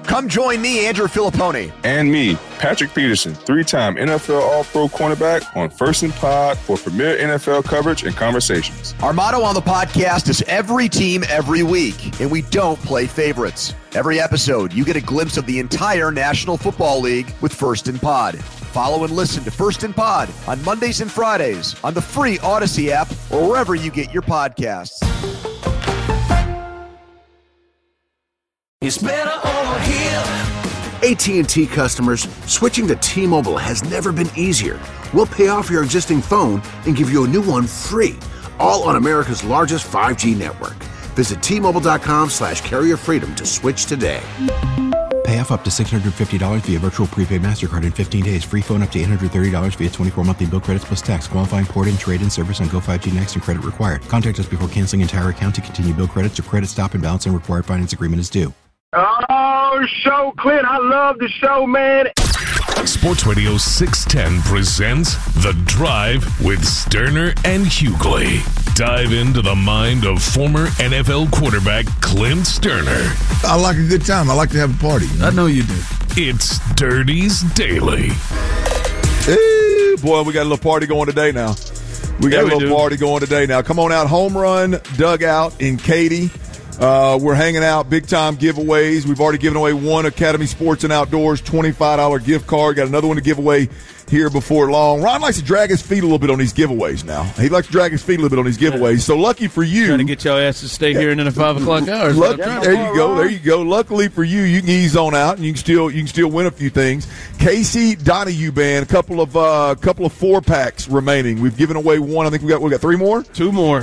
Come join me, Andrew Filipponi. And me, Patrick Peterson, 3-time NFL All-Pro cornerback on First and Pod for premier NFL coverage and conversations. Our motto on the podcast is every team, every week, and we don't play favorites. Every episode, you get a glimpse of the entire National Football League with First and Pod. Follow and listen to First and Pod on Mondays and Fridays on the free Odyssey app or wherever you get your podcasts. It's better over here. AT&T customers, switching to T-Mobile has never been easier. We'll pay off your existing phone and give you a new one free, all on America's largest 5G network. Visit T-Mobile.com/carrier freedom to switch today. Pay off up to $650 via virtual prepaid MasterCard in 15 days. Free phone up to $830 via 24 monthly bill credits plus tax. Qualifying port and trade-in service on Go 5G Next and credit required. Contact us before canceling entire account to continue bill credits or credit stop and balance and required finance agreement is due. Oh, show, Clint. I love the show, man. Sports Radio 610 presents The Drive with Sterner and Hughley. Dive into the mind of former NFL quarterback Clint Sterner. I like a good time. I like to have a party. I know you do. It's Dirty's Daily. Hey, boy, we got a little party going today now. We got a little party going today now. Come on out, Home Run Dugout in Katy. We're hanging out, big-time giveaways. We've already given away one Academy Sports and Outdoors $25 gift card. Got another one to give away here before long. Ron likes to drag his feet a little bit on these giveaways now. He likes to drag his feet a little bit on these giveaways. So lucky for you. Trying to get your ass to stay here in the 5 o'clock hours. There you go. Luckily for you, you can ease on out and you can still win a few things. Casey Donahue Band, a couple of 4-packs remaining. We've given away one. I think we got 3 more. Two more.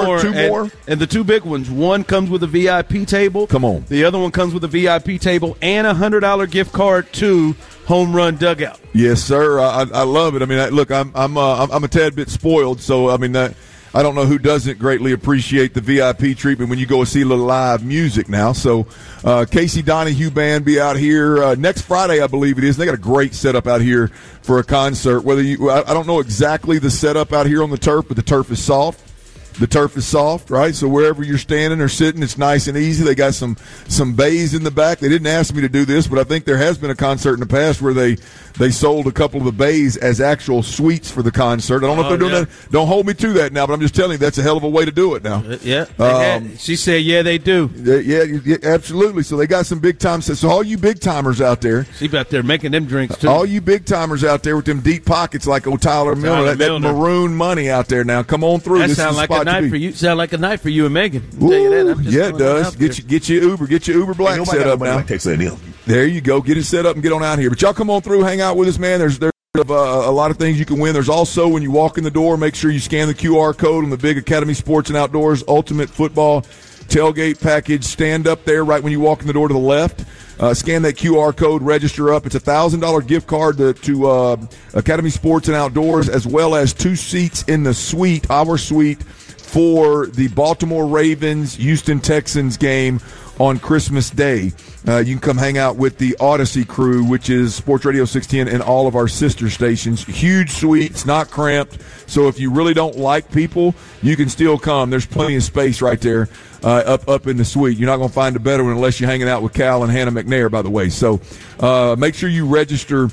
And the two big ones. One comes with a VIP table. Come on. The other one comes with a VIP table and a $100 gift card to Home Run Dugout. Yes, sir. I love it. I mean, look, I'm a tad bit spoiled, so I mean I don't know who doesn't greatly appreciate the VIP treatment when you go see a little live music now. So Casey Donahue Band be out here next Friday, I believe it is. They got a great setup out here for a concert. I don't know exactly the setup out here on the turf, but the turf is soft. The turf is soft, right? So wherever you're standing or sitting, it's nice and easy. They got some bays in the back. They didn't ask me to do this, but I think there has been a concert in the past where they sold a couple of the bays as actual suites for the concert. I don't know if they're doing that. Don't hold me to that now, but I'm just telling you that's a hell of a way to do it now. Yeah. She said, yeah, they do. Yeah, absolutely. So they got some big-time. So all you big-timers out there. She's out there making them drinks, too. All you big-timers out there with them deep pockets like Tyler Miller, that maroon money out there now. Come on through. That sounds like a night for you. Sound like a night for you and Megan. Yeah, it does. Get your Uber Black set up now. There you go. Get it set up and get on out here. But y'all come on through, hang out with us, man. There's a lot of things you can win. There's also, when you walk in the door, make sure you scan the QR code on the big Academy Sports and Outdoors Ultimate Football tailgate package. Stand up there right when you walk in the door to the left. Scan that QR code, register up. It's a $1,000 gift card to Academy Sports and Outdoors, as well as 2 seats in the suite, our suite, for the Baltimore Ravens Houston Texans game on Christmas Day. You can come hang out with the Odyssey crew, which is Sports Radio 610 and all of our sister stations. Huge suites, not cramped. So if you really don't like people, you can still come. There's plenty of space right there up in the suite. You're not going to find a better one unless you're hanging out with Cal and Hannah McNair, by the way. So make sure you register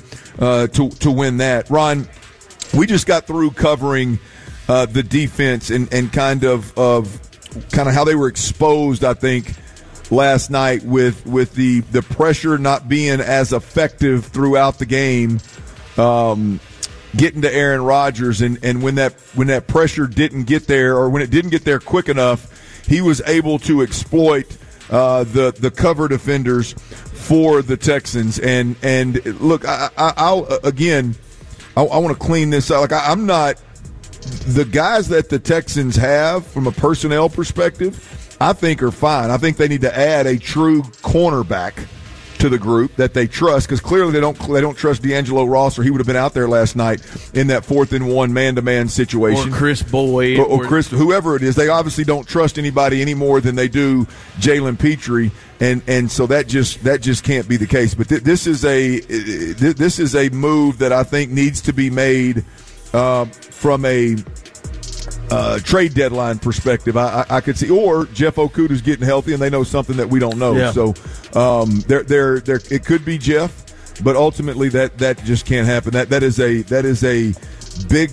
to win that. Ron, we just got through covering the defense and kind of how they were exposed, I think, last night with the pressure not being as effective throughout the game, getting to Aaron Rodgers, and when that pressure didn't get there, or when it didn't get there quick enough, he was able to exploit the cover defenders for the Texans. And look, I'll again, I want to clean this up. Like I'm not the guys that the Texans have from a personnel perspective, I think are fine. I think they need to add a true cornerback to the group that they trust, because clearly they don't trust D'Angelo Ross, or he would have been out there last night in that 4th and 1 man-to-man situation. Or Chris Boyd. Or Chris, whoever it is. They obviously don't trust anybody any more than they do Jalen Petrie, and so that just can't be the case. But this is a move that I think needs to be made from a trade deadline perspective, I could see, or Jeff Okudah's getting healthy and they know something that we don't know. Yeah. So there it could be Jeff, but ultimately that just can't happen. That is a big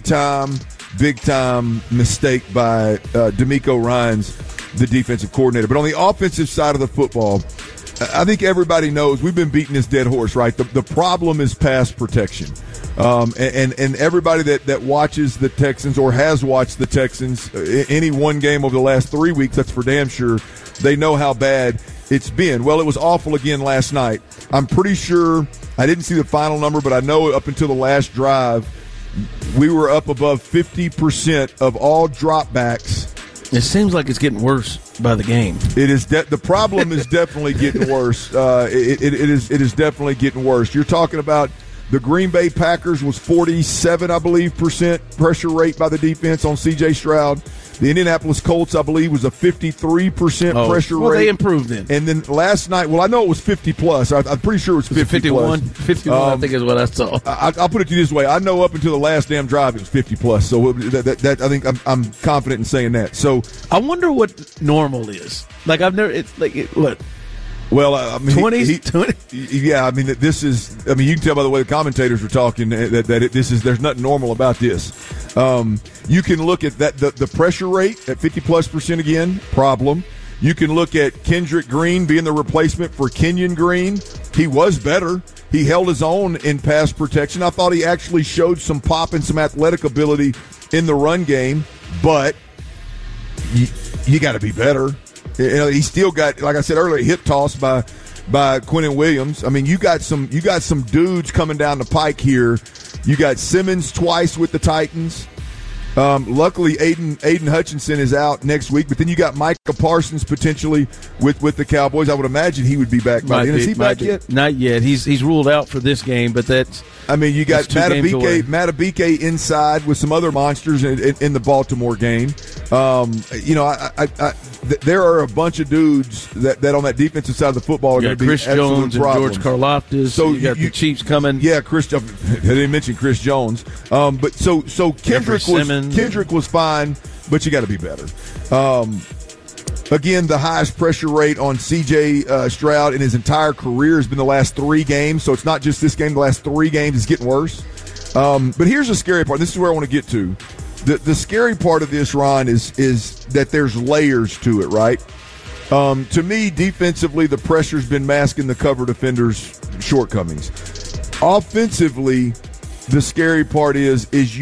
time mistake by D'Amico Ryans, the defensive coordinator. But on the offensive side of the football, I think everybody knows we've been beating this dead horse, right? The problem is pass protection. And everybody that watches the Texans or has watched the Texans any one game over the last 3 weeks, that's for damn sure, they know how bad it's been. Well, it was awful again last night. I'm pretty sure, I didn't see the final number, but I know up until the last drive, we were up above 50% of all dropbacks. It seems like it's getting worse by the game. It is. The problem is definitely getting worse. It is definitely getting worse. You're talking about the Green Bay Packers was 47, I believe, % pressure rate by the defense on C.J. Stroud. The Indianapolis Colts, I believe, was a 53% pressure rate. They improved then. And then last night, well, I know it was 50+. I'm pretty sure it was 50+. 51? 51, I think is what I saw. I'll put it to you this way. I know up until the last damn drive it was 50+. So that I think I'm confident in saying that. So I wonder what normal is. Like, I've never – it's like – what? Well, I mean, 20? Yeah, I mean, this is. I mean, you can tell by the way the commentators were talking that this is. There's nothing normal about this. You can look at that the pressure rate at 50+% again. Problem. You can look at Kendrick Green being the replacement for Kenyon Green. He was better. He held his own in pass protection. I thought he actually showed some pop and some athletic ability in the run game, but you got to be better. You know, he still got, like I said earlier, hip toss by Quinnen Williams. I mean, you got some dudes coming down the pike here. You got Simmons twice with the Titans. Luckily, Aiden Hutchinson is out next week, but then you got Micah Parsons potentially with the Cowboys. I would imagine he would be back by then. Is he back yet? Not yet. He's ruled out for this game, but that's. I mean, you got Matabike inside with some other monsters in the Baltimore game. You know, there are a bunch of dudes that on that defensive side of the football are going to be Chris Jones and problems. George Karlaftis. So you got the Chiefs coming. Yeah, they didn't mention Chris Jones. But so Kendrick was fine, but you got to be better. Again, the highest pressure rate on C.J. Stroud in his entire career has been the last 3 games. So it's not just this game. The last 3 games is getting worse. But here's the scary part. This is where I want to get to. The scary part of this, Ron, is that there's layers to it, right? To me, defensively, the pressure's been masking the cover defenders' shortcomings. Offensively, the scary part is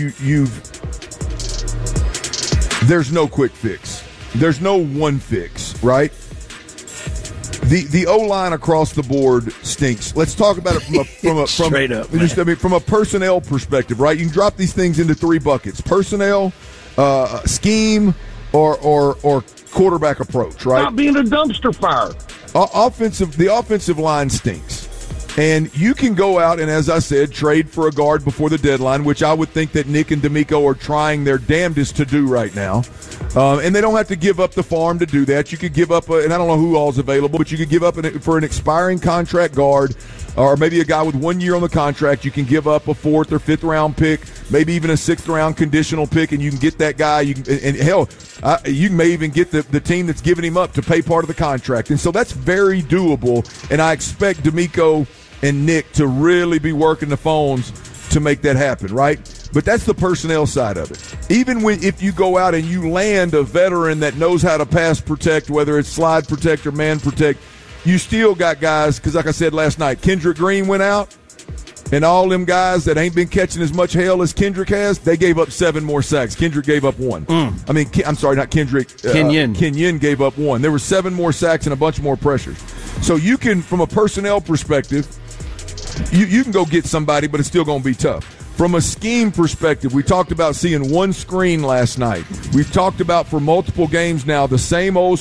there's no quick fix. There's no one fix, right? The O-line across the board stinks. Let's talk about it from a personnel perspective, right? You can drop these things into 3 buckets: personnel, scheme, or quarterback approach, right? Not being a dumpster fire. The offensive line stinks. And you can go out and, as I said, trade for a guard before the deadline, which I would think that Nick and D'Amico are trying their damnedest to do right now. And they don't have to give up the farm to do that. You could give up, and I don't know who all's available, but you could give up for an expiring contract guard, or maybe a guy with 1 year on the contract. You can give up a 4th or 5th round pick, maybe even a 6th round conditional pick, and you can get that guy. You may even get the team that's giving him up to pay part of the contract. And so that's very doable, and I expect D'Amico and Nick to really be working the phones to make that happen, right? But that's the personnel side of it. Even if you go out and you land a veteran that knows how to pass protect, whether it's slide protect or man protect, you still got guys, because like I said last night, Kendrick Green went out, and all them guys that ain't been catching as much hell as Kendrick has, they gave up 7 more sacks. Kendrick gave up 1. I mean, I'm sorry, not Kendrick. Kenyon gave up 1. There were 7 more sacks and a bunch more pressures. So you can, from a personnel perspective, you can go get somebody, but it's still going to be tough. From a scheme perspective, we talked about seeing 1 screen last night. We've talked about for multiple games now the same old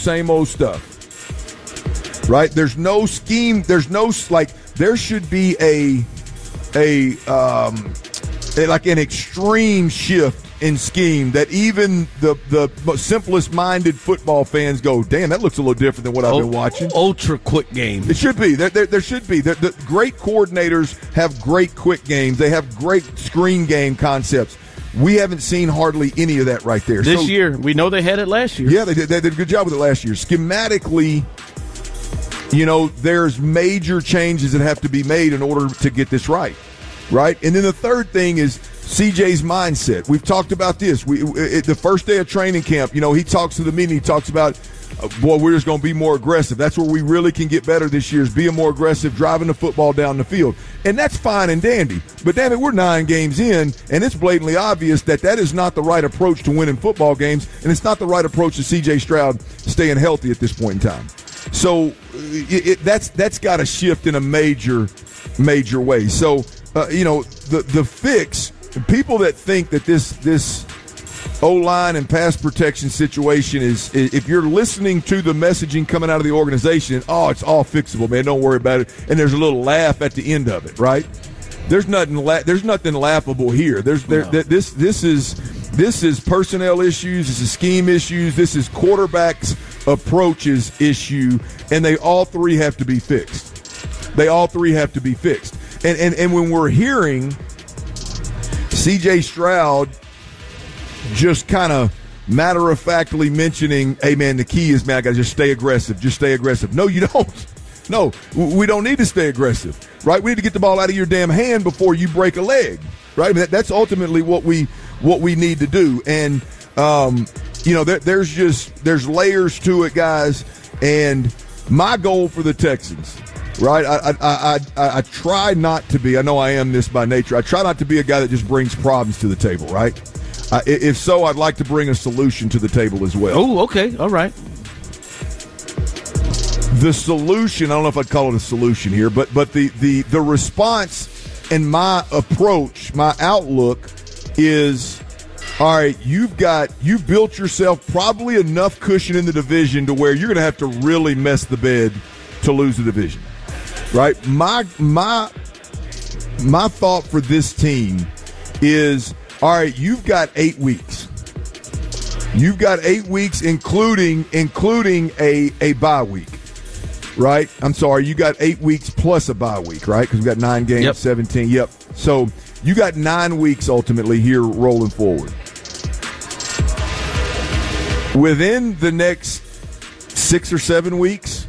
stuff. Right? There's no scheme. There's no, there should be like an extreme shift in scheme that even the simplest minded football fans go, damn, that looks a little different than what I've been watching. Ultra quick game. It should be. There should be. The great coordinators have great quick games. They have great screen game concepts. We haven't seen hardly any of that right there. This year. We know they had it last year. Yeah, they did a good job with it last year. Schematically, there's major changes that have to be made in order to get this right? And then the third thing is CJ's mindset. We've talked about this. The first day of training camp, he talks to the meeting. He talks about, we're just going to be more aggressive. That's where we really can get better this year, is being more aggressive, driving the football down the field. And that's fine and dandy. But, damn it, we're 9 games in, and it's blatantly obvious that is not the right approach to winning football games, and it's not the right approach to C.J. Stroud staying healthy at this point in time. So that's got to shift in a major way. So, the fix, people that think that this O-line and pass protection situation is, if you're listening to the messaging coming out of the organization, it's all fixable, man, don't worry about it, and there's a little laugh at the end of it, right? There's nothing laughable here. This is personnel issues, this is scheme issues, this is quarterbacks approaches issue, and they all three have to be fixed. And when we're hearing C.J. Stroud just kind of matter-of-factly mentioning, hey, man, the key is, man, I got to just stay aggressive. No, you don't. No, we don't need to stay aggressive, right? We need to get the ball out of your damn hand before you break a leg, right? That's ultimately what we need to do. And, there's layers to it, guys. And my goal for the Texans, right, I try not to be, I know I am this by nature, I try not to be a guy that just brings problems to the table, right? If so, I'd like to bring a solution to the table as well. Oh, okay. All right. The solution, I don't know if I'd call it a solution here, but the response and my approach, my outlook is, all right, you've built yourself probably enough cushion in the division to where you're going to have to really mess the bed to lose the division, right? My thought for this team is, all right, you've got 8 weeks. You've got 8 weeks, including a bye week, right? I'm sorry, you got 8 weeks plus a bye week, right? Because we've got 9 games, yep. 17. Yep. So you got 9 weeks ultimately here rolling forward. Within the next 6 or 7 weeks,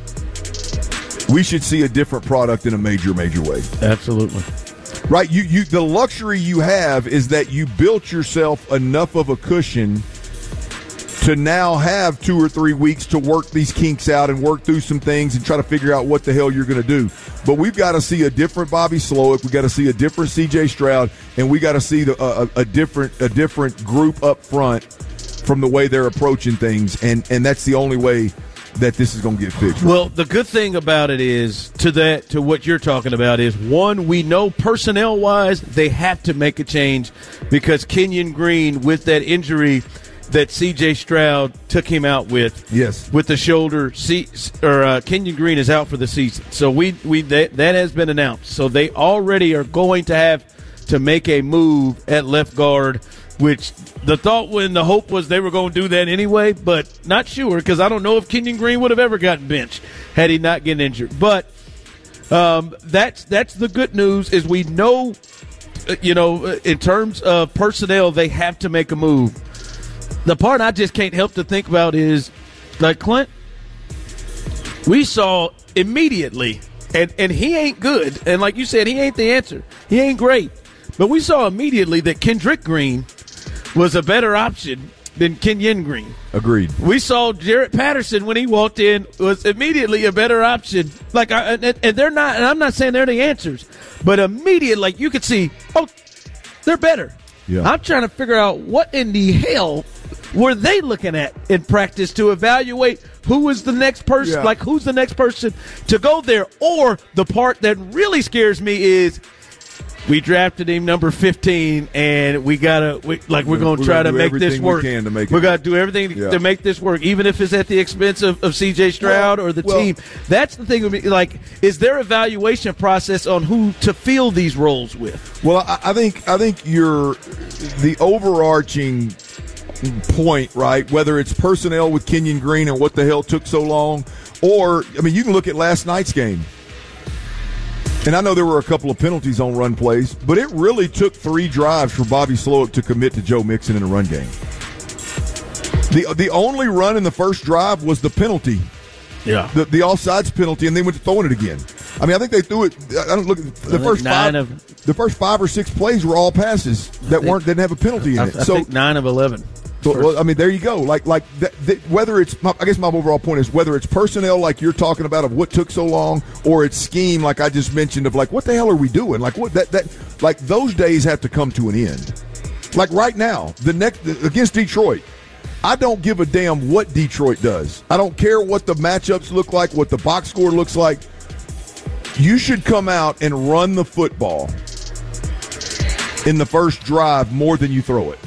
we should see a different product in a major way. Absolutely. Right, you the luxury you have is that you built yourself enough of a cushion to now have 2 or 3 weeks to work these kinks out and work through some things and try to figure out what the hell you're going to do. But we've got to see a different Bobby Slowick, we've got to see a different C.J. Stroud, and we got to see a different group up front from the way they're approaching things, and that's the only way that this is going to get fixed. Well, the good thing about it is, to what you're talking about is, one, we know personnel-wise they have to make a change because Kenyon Green, with that injury that C.J. Stroud took him out with, yes, with the shoulder, Kenyon Green is out for the season. So that has been announced. So they already are going to have to make a move at left guard, which the hope was they were going to do that anyway, but not sure, because I don't know if Kenyon Green would have ever gotten benched had he not gotten injured. But that's the good news, is we know, in terms of personnel, they have to make a move. The part I just can't help to think about is, like, Clint, we saw immediately, and he ain't good, and like you said, he ain't the answer. He ain't great. But we saw immediately that Kendrick Green was a better option than Kenyon Green. Agreed. We saw Jarrett Patterson when he walked in was immediately a better option. And they're not, and I'm not saying they're the answers, but immediately, like, you could see, they're better. Yeah. I'm trying to figure out what in the hell were they looking at in practice to evaluate who is the next person, like who's the next person to go there. Or the part that really scares me is, we drafted him number 15, and we're going to try to make this work. We got to do everything to make this work, even if it's at the expense of C.J. Stroud or the team. That's the thing with me. Like, is there evaluation process on who to fill these roles with? Well, I think you're the overarching point, right? Whether it's personnel with Kenyon Green and what the hell took so long, or, I mean, you can look at last night's game. And I know there were a couple of penalties on run plays, but it really took 3 drives for Bobby Slowick to commit to Joe Mixon in a run game. The only run in the first drive was the penalty. Yeah. The offsides penalty, and they went to throwing it again. I mean, I think they threw it. I don't look at the first 5 or 6 plays were all passes that didn't have a penalty in it. I think 9 of 11. Well, I mean, there you go. Whether it's, I guess my overall point is whether it's personnel like you're talking about of what took so long, or it's scheme like I just mentioned of like what the hell are we doing? Like what like those days have to come to an end. Like right now, against Detroit, I don't give a damn what Detroit does. I don't care what the matchups look like, what the box score looks like. You should come out and run the football in the first drive more than you throw it.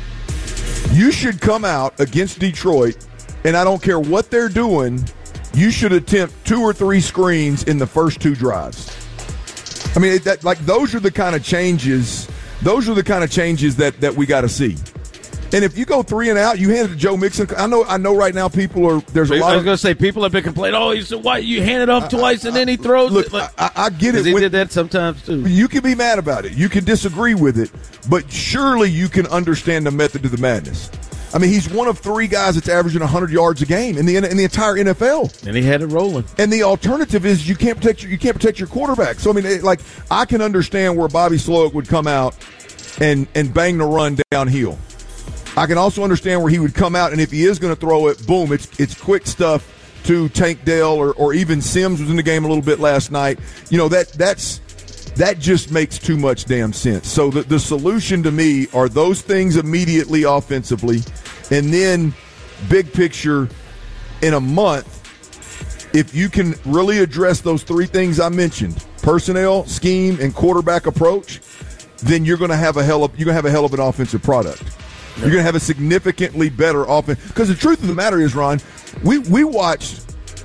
You should come out against Detroit, and I don't care what they're doing, you should attempt 2 or 3 screens in the first 2 drives. I mean, those are the kind of changes. Those are the kind of changes that we got to see. And if you go 3 and out, you hand it to Joe Mixon. I know right now people are. There's a lot. I was going to say people have been complaining. Oh, he said, why you hand it off twice and then he throws look, it? Look, I get it. He did that sometimes too. You can be mad about it. You can disagree with it, but surely you can understand the method to the madness. I mean, he's one of 3 guys that's averaging 100 yards a game in the entire NFL, and he had it rolling. And the alternative is you can't protect your quarterback. So I mean, I can understand where Bobby Slowick would come out and bang the run downhill. I can also understand where he would come out, and if he is going to throw it, boom, it's quick stuff to Tank Dell or even Sims was in the game a little bit last night. You know, that just makes too much damn sense. So the solution to me are those things immediately offensively, and then big picture in a month, if you can really address those 3 things I mentioned, personnel, scheme, and quarterback approach, then you're going to have a hell of an offensive product. You're going to have a significantly better offense. Because the truth of the matter is, Ron, we watched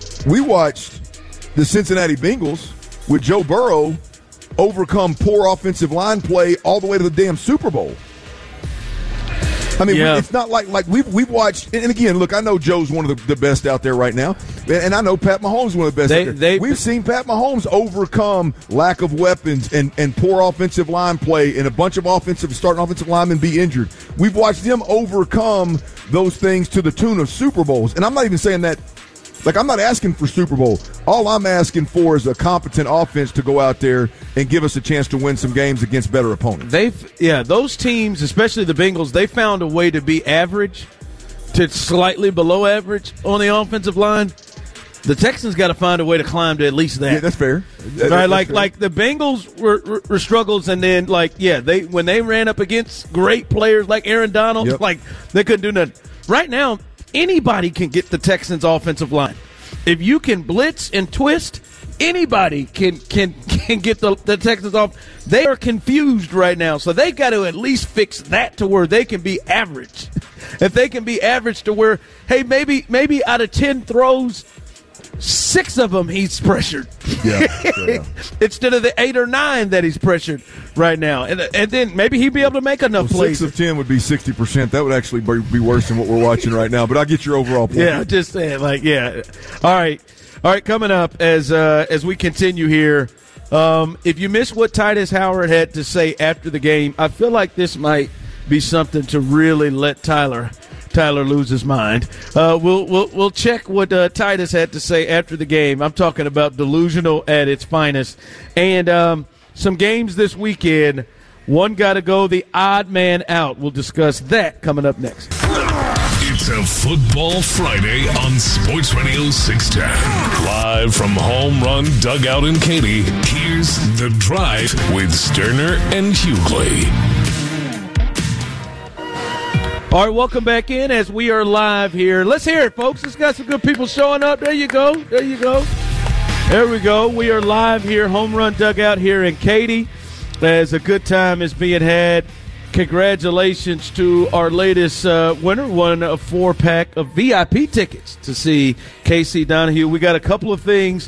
the Cincinnati Bengals with Joe Burrow overcome poor offensive line play all the way to the damn Super Bowl. I mean, It's not like we've watched. And again, look, I know Joe's one of the best out there right now, and I know Pat Mahomes is one of the best out there. We've seen Pat Mahomes overcome lack of weapons and poor offensive line play, and a bunch of starting offensive linemen be injured. We've watched them overcome those things to the tune of Super Bowls, and I'm not even saying that. Like, I'm not asking for Super Bowl. All I'm asking for is a competent offense to go out there and give us a chance to win some games against better opponents. Those teams, especially the Bengals, they found a way to be average to slightly below average on the offensive line. The Texans got to find a way to climb to at least that. Yeah, that's fair. Right, like the Bengals were struggles, and then when they ran up against great players like Aaron Donald, they couldn't do nothing. Right now, anybody can get the Texans' offensive line. If you can blitz and twist, anybody can get the Texans off. They are confused right now, so they've got to at least fix that to where they can be average. If they can be average to where, hey, maybe out of 10 throws, 6 of them he's pressured. Yeah. Instead of the 8 or 9 that he's pressured right now. And then maybe he'd be able to make enough plays. 6 of 10 would be 60%. That would actually be worse than what we're watching right now. But I get your overall point. Yeah, just saying. All right, coming up as we continue here, if you missed what Titus Howard had to say after the game, I feel like this might be something to really let Tyler lose his mind. We'll check what Titus had to say after the game. I'm talking about delusional at its finest. And some games this weekend. One got to go the odd man out. We'll discuss that coming up next. It's a Football Friday on Sports Radio 610. Live from Home Run Dugout in Katy, here's The Drive with Sterner and Hughley. All right, welcome back in as we are live here. Let's hear it, folks. Let's got some good people showing up. There you go. There we go. We are live here, Home Run Dugout here in Katy, as a good time is being had. Congratulations to our latest winner, won a 4-pack of VIP tickets to see Casey Donahue. We got a couple of things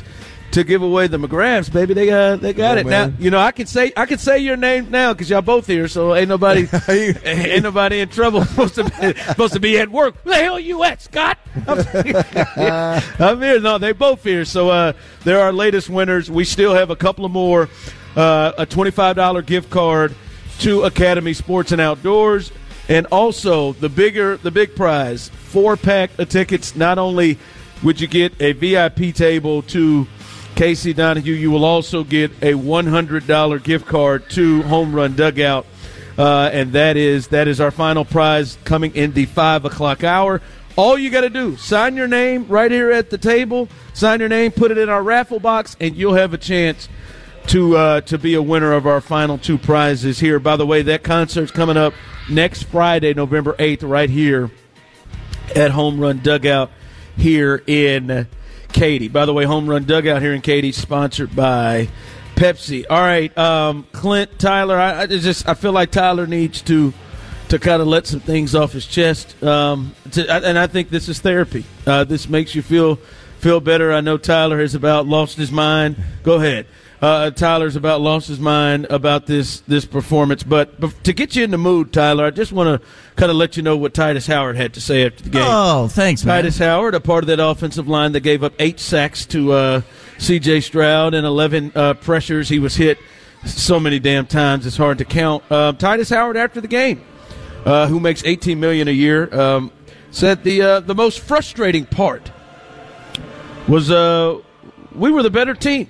to give away the McGraths, baby. They got it man. now. I can say your name now because y'all both here, so ain't nobody in trouble. supposed to be at work. Who the hell you at, Scott? I'm here. No, they both here. So they're our latest winners. We still have a couple of more. A $25 gift card to Academy Sports and Outdoors, and also the big prize, 4-pack of tickets. Not only would you get a VIP table to Casey Donahue, you will also get a $100 gift card to Home Run Dugout, and that is our final prize coming in the 5 o'clock hour. All you got to do, sign your name right here at the table, sign your name, put it in our raffle box, and you'll have a chance to be a winner of our final 2 prizes here. By the way, that concert's coming up next Friday, November 8th, right here at Home Run Dugout here in Katy. By the way, Home Run Dugout here in Katy, sponsored by Pepsi. All right, Clint, Tyler, I feel like Tyler needs to kind of let some things off his chest, and I think this is therapy. This makes you feel better. I know Tyler has about lost his mind. Go ahead. Tyler's about lost his mind about this performance. But to get you in the mood, Tyler, I just want to kind of let you know what Titus Howard had to say after the game. Oh, thanks, man. Titus Howard, a part of that offensive line that gave up 8 sacks to C.J. Stroud and 11 pressures. He was hit so many damn times it's hard to count. Titus Howard, after the game, who makes $18 million a year, said the most frustrating part was we were the better team.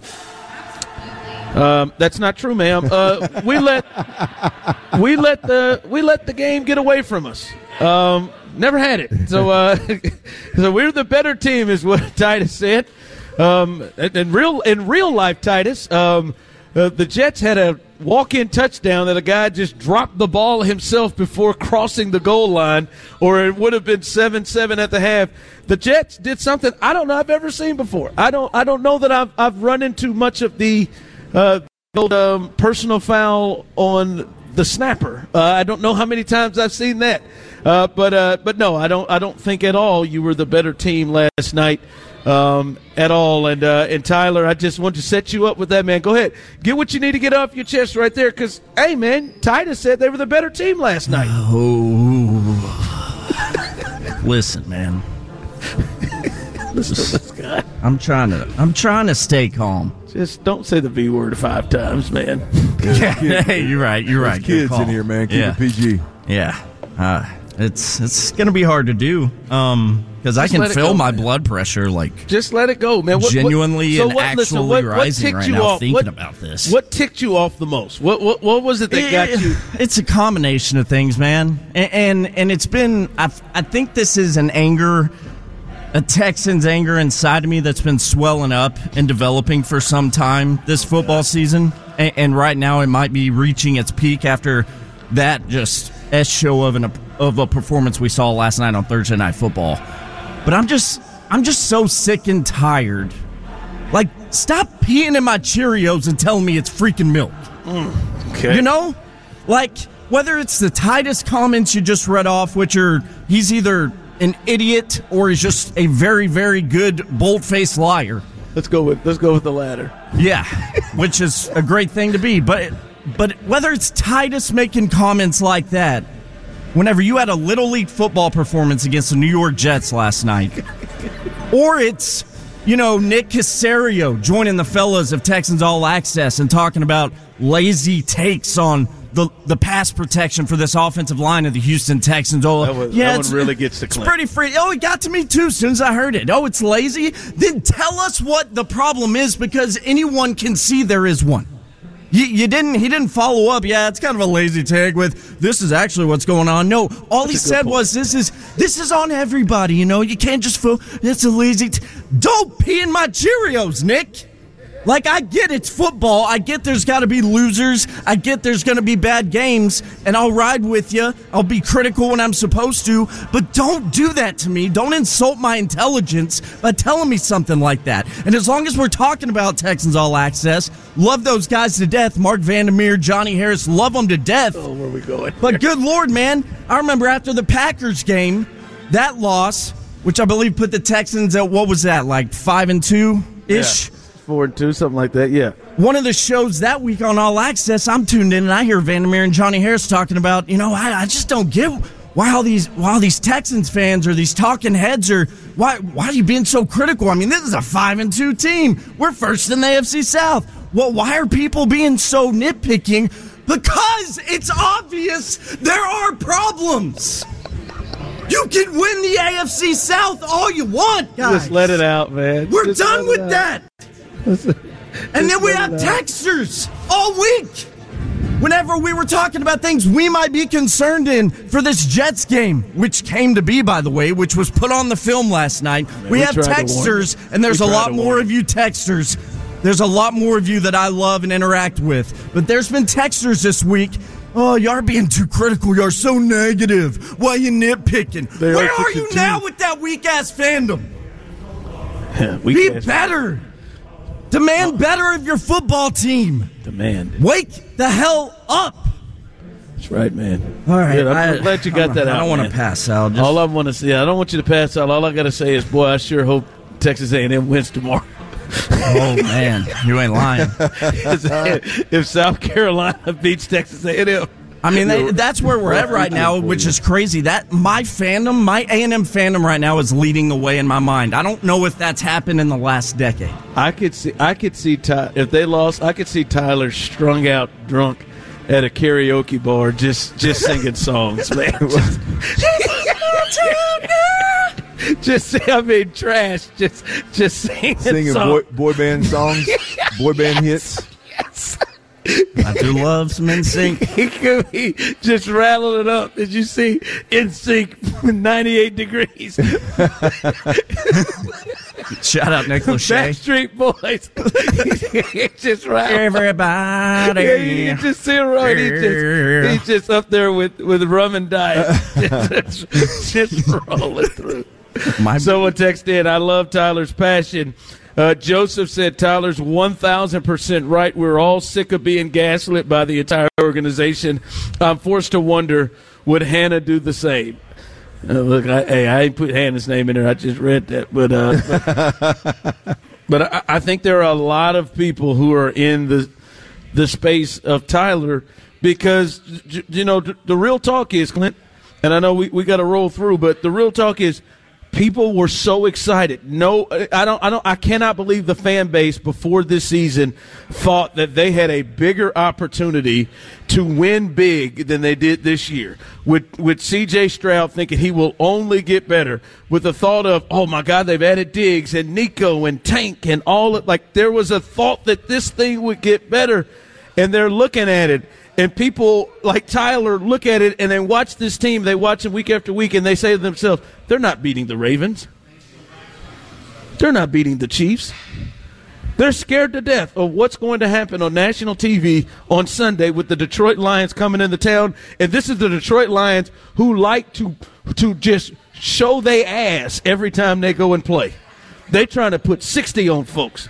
That's not true, ma'am. We let the game get away from us. Never had it. So we're the better team, is what Titus said. In real life, Titus, the Jets had a walk-in touchdown that a guy just dropped the ball himself before crossing the goal line, or it would have been 7-7 at the half. The Jets did something I don't know I've ever seen before. I don't know that I've run into much of the personal foul on the snapper. I don't know how many times I've seen that, but no, I don't think at all you were the better team last night at all. And Tyler, I just want to set you up with that, man. Go ahead, get what you need to get off your chest right there, because hey, man, Titus said they were the better team last night. Oh, listen, man. Listen to this guy. I'm trying to stay calm. Just don't say the V word 5 times, man. Hey, you're right. There's kids in here, man. Keep it PG. Yeah. It's going to be hard to do because I can feel my blood pressure just let it go, man. Genuinely and actually rising right now thinking about this. What ticked you off the most? What was it that got you? It's a combination of things, man. And it's been I think this is a Texans anger inside of me that's been swelling up and developing for some time this football season. And right now it might be reaching its peak after that just show of a performance we saw last night on Thursday Night Football. But I'm just so sick and tired. Like, stop peeing in my Cheerios and telling me it's freaking milk. Okay. You know? Like, whether it's the Titus comments you just read off, which are he's either an idiot or he's just a very, very good bold-faced liar. Let's go with the latter. Yeah, which is a great thing to be. But whether it's Titus making comments like that, whenever you had a Little League football performance against the New York Jets last night, or it's, Nick Caserio joining the fellas of Texans All Access and talking about lazy takes on the pass protection for this offensive line of the Houston Texans. That one really gets to Clint. It's pretty free. Oh, it got to me too as soon as I heard it. Oh, it's lazy? Then tell us what the problem is, because anyone can see there is one. He didn't follow up. Yeah, it's kind of a lazy tag with this is actually what's going on. No, all he said was this is on everybody. You can't just feel it's a lazy. Don't pee in my Cheerios, Nick. Like, I get it's football. I get there's got to be losers. I get there's going to be bad games, and I'll ride with you. I'll be critical when I'm supposed to, but don't do that to me. Don't insult my intelligence by telling me something like that. And as long as we're talking about Texans All Access, love those guys to death. Mark Vandermeer, Johnny Harris, love them to death. Oh, where are we going? But good Lord, man, I remember after the Packers game, that loss, which I believe put the Texans at, what was that, like 5-2-ish? Yeah. 4-2, something like that. Yeah. One of the shows that week on All Access, I'm tuned in and I hear Vandermeer and Johnny Harris talking about, I just don't get why all these Texans fans or these talking heads are why are you being so critical? I mean, this is a 5-2 team. We're first in the AFC South. Well, why are people being so nitpicking? Because it's obvious there are problems. You can win the AFC South all you want, guys. Just let it out, man. We're done with that. And then we have texters all week. Whenever we were talking about things we might be concerned in for this Jets game, which came to be, by the way, which was put on the film last night, we have texters, and there's a lot more of you texters. There's a lot more of you that I love and interact with. But there's been texters this week. Oh, y'all are being too critical. You're so negative. Why are you nitpicking? Where are you now with that weak-ass fandom? Be better. Demand better of your football team. Demand. Wake the hell up. That's right, man. All right. I'm glad you got that out. I don't want to pass out. All I want to say, I don't want you to pass out. All I got to say is, boy, I sure hope Texas A&M wins tomorrow. Oh, man. You ain't lying. If South Carolina beats Texas A&M. I mean, that's where we're at right now, which is crazy. That my A&M fandom right now is leading the way in my mind. I don't know if that's happened in the last decade. I could see if they lost, I could see Tyler strung out, drunk at a karaoke bar, just singing songs, man. Trash. Just singing boy band songs, boy band hits. Yes. I do love some NSYNC. He could be just rattling it up. Did you see NSYNC 98 degrees? Shout out Nick Lachey. Backstreet Boys. He's just rattling. Everybody. Yeah, you can just see him right. He's just up there with rum and diet. just rolling through. Someone texted in, I love Tyler's passion. Joseph said Tyler's 1,000% right. We're all sick of being gaslit by the entire organization. I'm forced to wonder, would Hannah do the same? Look, I ain't put Hannah's name in there. I just read that. But I think there are a lot of people who are in the space of Tyler because, the real talk is, Clint, and I know we got to roll through, but the real talk is, people were so excited. No, I cannot believe the fan base before this season thought that they had a bigger opportunity to win big than they did this year. With C.J. Stroud thinking he will only get better, with the thought of, oh my God, they've added Diggs and Nico and Tank and all it. Like there was a thought that this thing would get better, and they're looking at it. And people like Tyler look at it and they watch this team. They watch them week after week, and they say to themselves, they're not beating the Ravens. They're not beating the Chiefs. They're scared to death of what's going to happen on national TV on Sunday with the Detroit Lions coming into town. And this is the Detroit Lions who like to just show they ass every time they go and play. They're trying to put 60 on folks.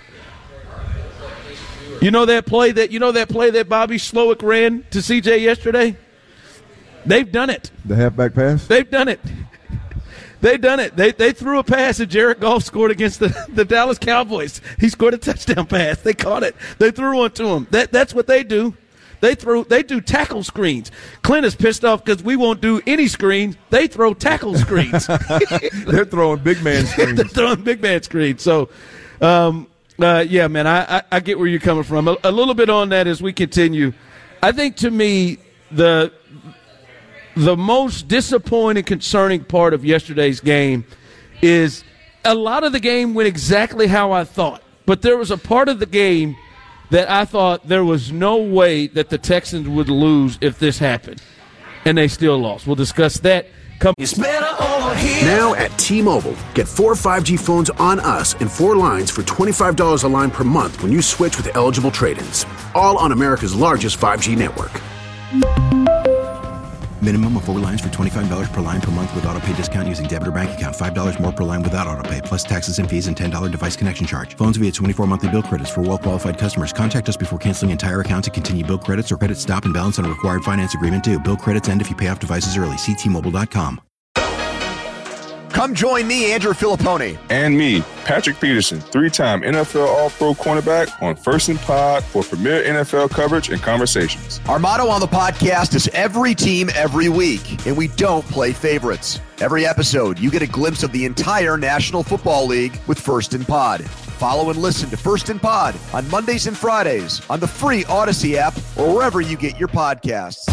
You know that play that Bobby Slowick ran to CJ yesterday? They've done it. The halfback pass? They've done it. They've done it. They threw a pass that Jared Goff scored against the Dallas Cowboys. He scored a touchdown pass. They caught it. They threw one to him. That's what they do. They do tackle screens. Clint is pissed off because we won't do any screens. They throw tackle screens. They're throwing big man screens. They're throwing big man screens. So, yeah, man, I get where you're coming from. A little bit on that as we continue. I think to me the most disappointing, concerning part of yesterday's game is a lot of the game went exactly how I thought. But there was a part of the game that I thought there was no way that the Texans would lose if this happened. And they still lost. We'll discuss that. Now at T-Mobile, get 4 5G phones on us and 4 lines for $25 a line per month when you switch with eligible trade-ins. All on America's largest 5G network. Minimum of 4 lines for $25 per line per month with autopay discount using debit or bank account. $5 more per line without autopay, plus taxes and fees and $10 device connection charge. Phones via 24 monthly bill credits for well-qualified customers. Contact us before canceling entire account to continue bill credits or credit stop and balance on a required finance agreement due. Bill credits end if you pay off devices early. See T-Mobile.com. Come join me, Andrew Filippone. And me, Patrick Peterson, 3-time NFL All-Pro cornerback on First and Pod for premier NFL coverage and conversations. Our motto on the podcast is every team, every week, and we don't play favorites. Every episode, you get a glimpse of the entire National Football League with First and Pod. Follow and listen to First and Pod on Mondays and Fridays on the free Odyssey app or wherever you get your podcasts.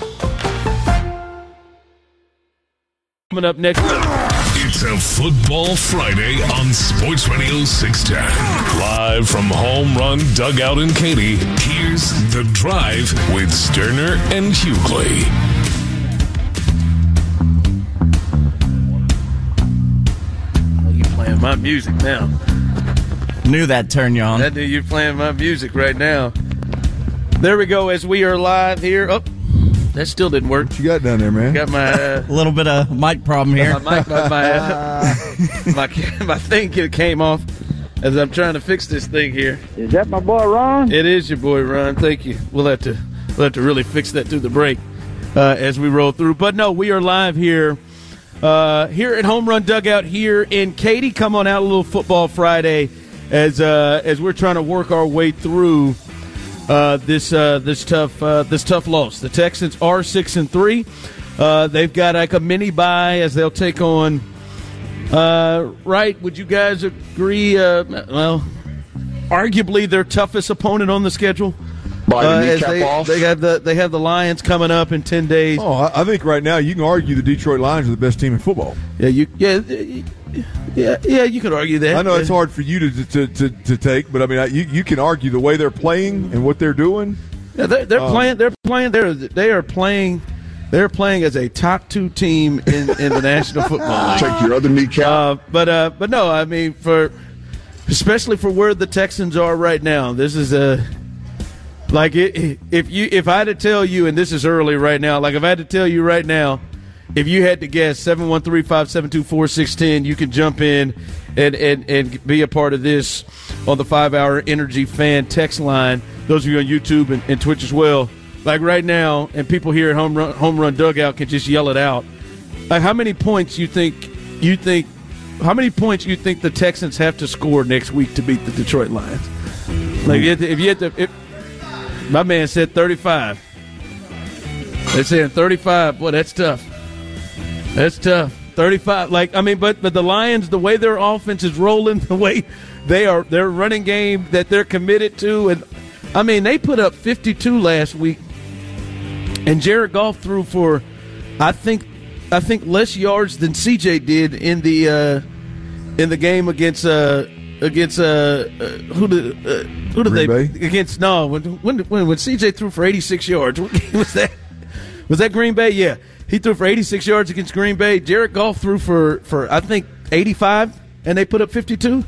Coming up next. It's a Football Friday on Sports Radio 610. Live from Home Run Dugout in Katy, here's The Drive with Sterner and Hughley. Oh, you playing my music now. Knew that turn you on. I knew you're playing my music right now. There we go as we are live here. Oh, that still didn't work. What you got down there, man? Got my a little bit of mic problem here. My thing came off as I'm trying to fix this thing here. Is that my boy Ron? It is your boy Ron. Thank you. We'll have to really fix that through the break as we roll through. But no, we are live here at Home Run Dugout here in Katy. Come on out, a little Football Friday as we're trying to work our way through this tough loss. The Texans are 6-3. They've got like a mini bye as they'll take on. Right? Would you guys agree? Well, arguably their toughest opponent on the schedule. They have the Lions coming up in 10 days. Oh, I think right now you can argue the Detroit Lions are the best team in football. Yeah, you could argue that. I know it's hard for you to take, but I mean, you can argue the way they're playing and what they're doing. Yeah, they're playing as a top 2 team in the National Football League. Take your other kneecap. But no, I mean especially for where the Texans are right now, this is if I had to tell you, and this is early right now, like if I had to tell you right now, if you had to guess 713-572-4610, you can jump in and be a part of this on the 5-Hour Energy Fan text line. Those of you on YouTube and Twitch as well. Like right now, and people here at Home Run Dugout can just yell it out. Like how many points you think the Texans have to score next week to beat the Detroit Lions? Like if my man said 35. They're saying 35. Boy, that's tough. That's tough. 35. But the Lions, the way their offense is rolling, the way their running game that they're committed to, and I mean they put up 52 last week, and Jared Goff threw for, I think less yards than CJ did in the game against who did Green they Bay? Against no when CJ threw for 86 yards. What game was that? Was that Green Bay? Yeah, he threw for 86 yards against Green Bay. Jared Goff threw for I think 85, and they put up 52.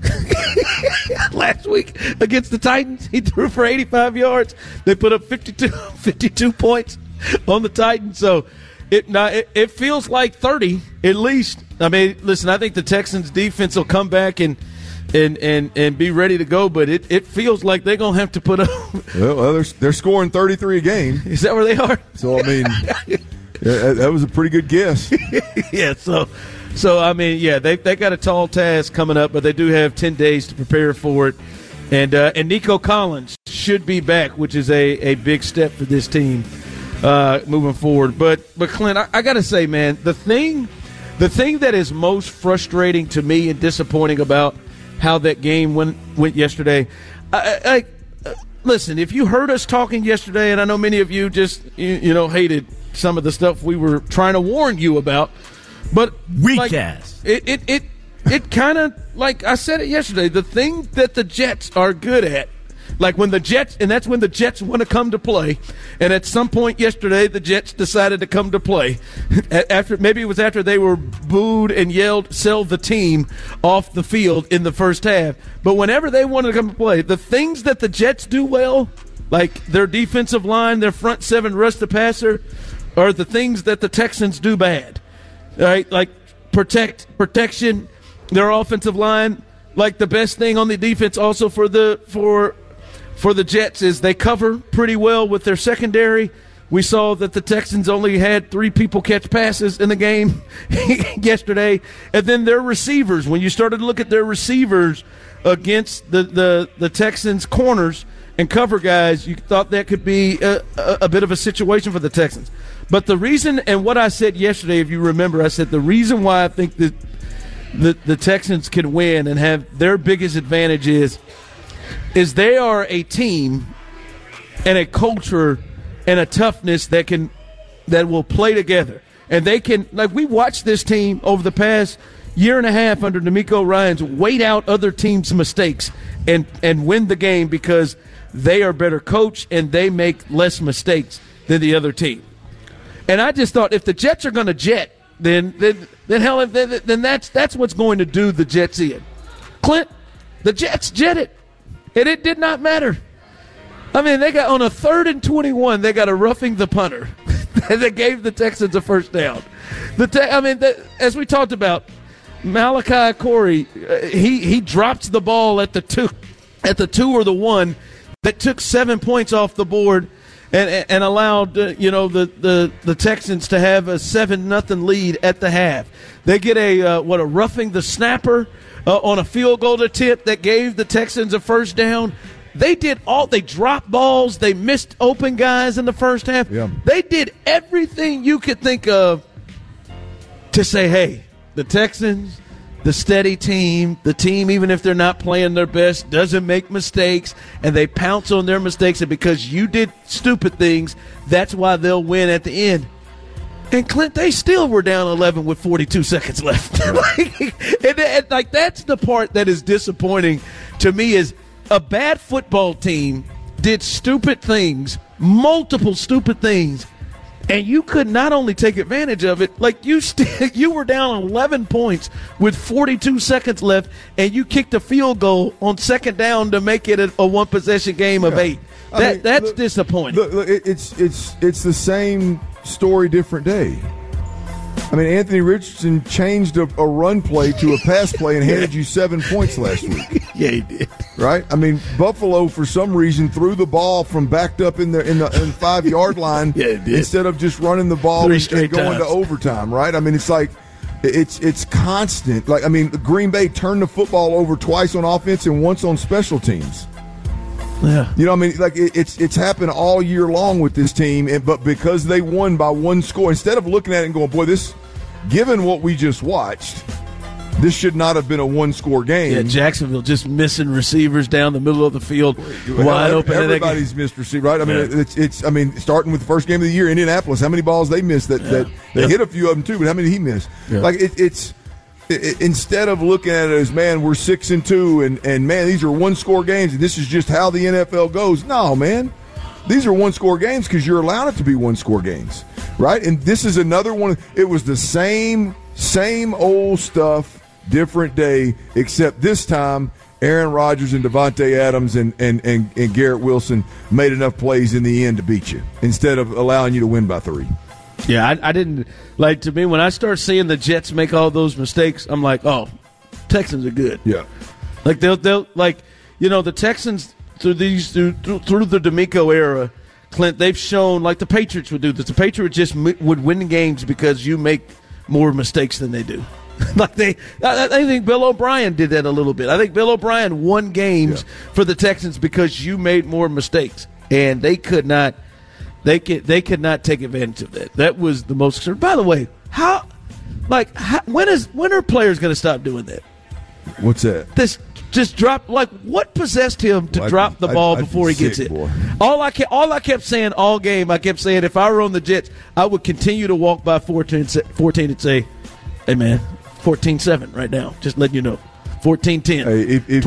Last week against the Titans, he threw for 85 yards. They put up 52 points on the Titans. So it feels like 30 at least. I mean, listen, I think the Texans defense will come back and be ready to go, but it feels like they're going to have to put up. Well, they're scoring 33 a game. Is that where they are? So, I mean, that was a pretty good guess. Yeah, so I mean, yeah, they got a tall task coming up, but they do have 10 days to prepare for it. And Nico Collins should be back, which is a big step for this team moving forward. But Clint, I got to say, man, the thing that is most frustrating to me and disappointing about how that game went yesterday, listen, if you heard us talking yesterday, and I know many of you just hated some of the stuff we were trying to warn you about, but weak ass. It kind of, like I said it yesterday, the thing that the Jets are good at, like when the Jets, and that's when the Jets want to come to play, and at some point yesterday the Jets decided to come to play. Maybe it was after they were booed and yelled, "Sell the team" off the field in the first half. But whenever they wanted to come to play, the things that the Jets do well, like their defensive line, their front seven rush the passer, are the things that the Texans do bad. Right? Like protection, their offensive line. Like the best thing on the defense also for the Jets is they cover pretty well with their secondary. We saw that the Texans only had 3 people catch passes in the game yesterday. And then their receivers, when you started to look at their receivers against the Texans' corners and cover guys, you thought that could be a bit of a situation for the Texans. But the reason, and what I said yesterday, if you remember, I said the reason why I think that the Texans can win and have their biggest advantage is they are a team and a culture and a toughness that will play together. And they can, like we watched this team over the past year and a half under D'Amico Ryans wait out other teams' mistakes and win the game because they are better coached and they make less mistakes than the other team. And I just thought if the Jets are going to jet, then that's what's going to do the Jets in. Clint, the Jets jetted, and it did not matter. I mean, they got on a 3rd and 21. They got a roughing the punter. They gave the Texans a first down. As we talked about, Malachi Corey, he drops the ball at the 2 or the 1 that took 7 points off the board and allowed the Texans to have a 7-0 lead at the half. They get a roughing the snapper on a field goal attempt that gave the Texans a first down. They dropped balls. They missed open guys in the first half. Yeah. They did everything you could think of to say, hey, the Texans, the steady team, the team, even if they're not playing their best, doesn't make mistakes, and they pounce on their mistakes. And because you did stupid things, that's why they'll win at the end. And, Clint, they still were down 11 with 42 seconds left. That's the part that is disappointing to me is – a bad football team did stupid things, multiple stupid things, and you could not only take advantage of it, like you were down 11 points with 42 seconds left, and you kicked a field goal on 2nd down to make it a one-possession game of 8. That's disappointing. Look, it's the same story, different day. I mean, Anthony Richardson changed a run play to a pass play and handed you 7 points last week. Yeah, he did. Right? I mean, Buffalo, for some reason, threw the ball from backed up in the 5-yard line instead of just running the ball and going to overtime, right? I mean, it's like it's constant. Like, I mean, Green Bay turned the football over twice on offense and once on special teams. Yeah. You know what I mean? Like, it's happened all year long with this team, but because they won by 1 score, instead of looking at it and going, boy, given what we just watched, this should not have been a 1-score game. Yeah, Jacksonville just missing receivers down the middle of the field, wide open. Everybody's missed receiver, right? I mean, it's starting with the first game of the year, Indianapolis, how many balls they missed that they hit a few of them too, but how many he missed? Yeah. Like, it's instead of looking at it as, man, we're 6-2 and man, these are 1-score games and this is just how the NFL goes. No, man. These are 1-score games because you're allowed it to be 1-score games, right? And this is another one. It was the same old stuff, different day, except this time Aaron Rodgers and Devontae Adams and Garrett Wilson made enough plays in the end to beat you instead of allowing you to win by 3. Yeah, I didn't – like, to me, when I start seeing the Jets make all those mistakes, I'm like, oh, Texans are good. Yeah. Like, they'll like, you know, the Texans – through the D'Amico era, Clint, they've shown, like the Patriots would do this. The Patriots just would win games because you make more mistakes than they do. I think Bill O'Brien did that a little bit. I think Bill O'Brien won games for the Texans because you made more mistakes, and they could not. They could not take advantage of that. That was the most concern. By the way, when are players going to stop doing that? What's that? This. Just drop, like, what possessed him to drop the ball before he gets it? All I kept saying all game, I kept saying if I were on the Jets, I would continue to walk by 14 and say, hey, man, 14-7 right now. Just letting you know. 14-10.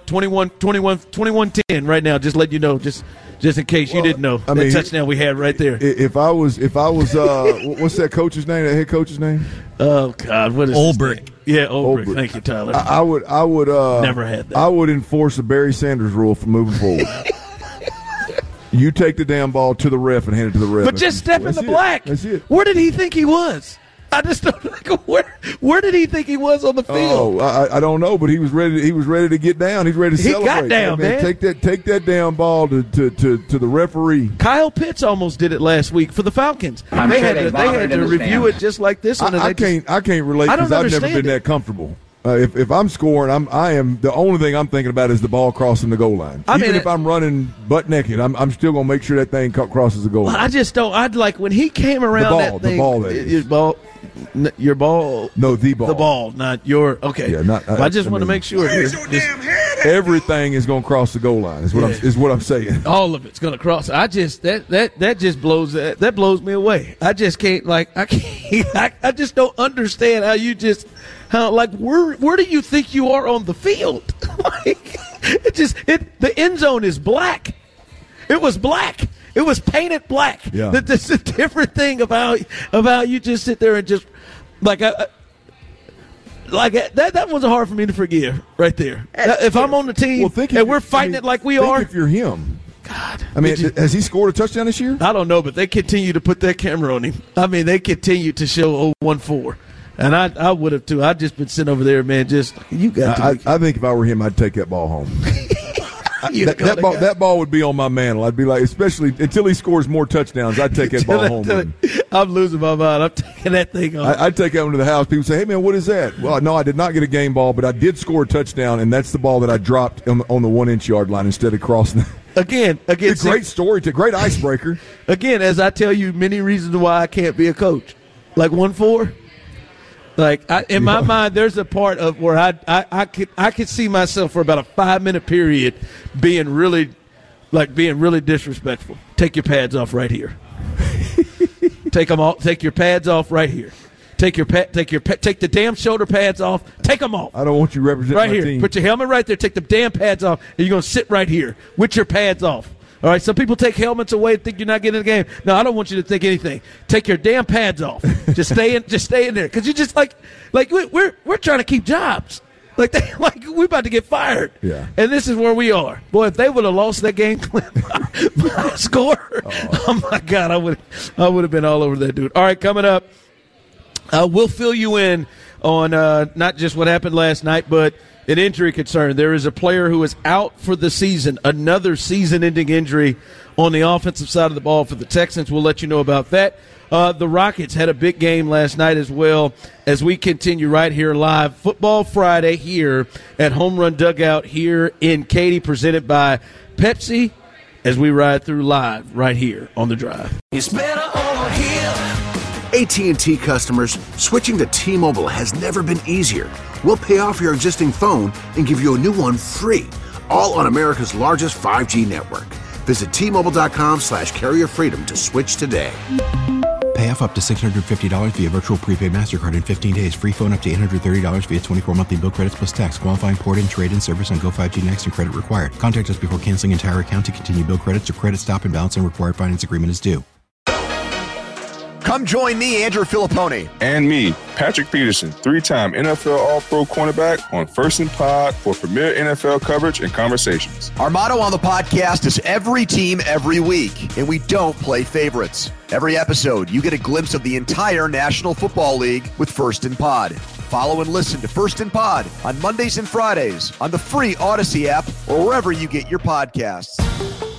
21-10 right now. Just letting you know. Just in case you didn't know. That touchdown we had right there. If I was what's that coach's name, that head coach's name? Oh, God, what is Ulbrich. Yeah, Ulbrich. Thank you, Tyler. I would never had that. I would enforce the Barry Sanders rule for moving forward. You take the damn ball to the ref and hand it to the ref. But just step in the black. That's it. Where did he think he was? I just don't where did he think he was on the field? Oh, I don't know, but he was ready. He was ready to get down. He's ready to celebrate. He got down, man. Take that down ball to the referee. Kyle Pitts almost did it last week for the Falcons. They had to review it just like this one. I can't relate because I've never been that comfortable. If I'm scoring, I am the only thing I'm thinking about is the ball crossing the goal line. Even if I'm running butt naked, I'm still gonna make sure that thing crosses the goal line. I just don't. I'd like when he came around the ball. Your ball. No, the ball. The ball, not your. Okay. Yeah, I just want to make sure. Everything is going to cross the goal line. Is what I'm saying. All of it's going to cross. I just that just blows me away. I just can't I just don't understand where do you think you are on the field? The end zone is black. It was black. It was painted black. Yeah. That's a different thing about you just sit there and just that was hard for me to forgive right there. If I'm on the team and we're fighting it like we are. If you're him. God. I mean, has he scored a touchdown this year? I don't know, but they continue to put that camera on him. I mean, they continue to show 0-1-4. And I would have too. I've just been sitting over there, man. I think if I were him, I'd take that ball home. That ball would be on my mantle. I'd be like, especially until he scores more touchdowns, I'd take that ball home. I'm losing my mind. I'm taking that thing home. I'd take that one to the house. People say, hey, man, what is that? Well, no, I did not get a game ball, but I did score a touchdown, and that's the ball that I dropped on the 1-inch yard line instead of crossing. Again, it's a great story, it's a great icebreaker. Again, as I tell you, many reasons why I can't be a coach. Like 1-4. Like in my mind, there's a part of where I could see myself for about a 5-minute period being really disrespectful. Take your pads off right here. Take them off. Take your pads off right here. Take the damn shoulder pads off. Take them off. I don't want you representing right my here. team. Put your helmet right there. Take the damn pads off, and you're gonna sit right here with your pads off. All right, some people take helmets away and think you're not getting in the game. No, I don't want you to think anything. Take your damn pads off. Just stay in there, because you just like we're trying to keep jobs. Like we're about to get fired. Yeah. And this is where we are. Boy, if they would have lost that game, my score. Oh my God, I would have been all over that dude. All right, coming up, we'll fill you in on not just what happened last night, but an injury concern. There is a player who is out for the season, another season-ending injury on the offensive side of the ball for the Texans. We'll let you know about that. The Rockets had a big game last night as well, as we continue right here live. Football Friday here at Home Run Dugout here in Katy, presented by Pepsi, as we ride through live right here on The Drive. It's better over here. AT&T customers, switching to T-Mobile has never been easier. We'll pay off your existing phone and give you a new one free, all on America's largest 5G network. Visit T-Mobile.com/carrier freedom to switch today. Pay off up to $650 via virtual prepaid MasterCard in 15 days. Free phone up to $830 via 24 monthly bill credits plus tax. Qualifying port-in, trade-in service on Go 5G Next and credit required. Contact us before canceling entire account to continue bill credits or credit stop and balance and required finance agreement is due. Come join me, Andrew Filippone. And me, Patrick Peterson, 3-time NFL All-Pro cornerback on First and Pod for premier NFL coverage and conversations. Our motto on the podcast is every team, every week, and we don't play favorites. Every episode, you get a glimpse of the entire National Football League with First and Pod. Follow and listen to First and Pod on Mondays and Fridays on the free Odyssey app or wherever you get your podcasts.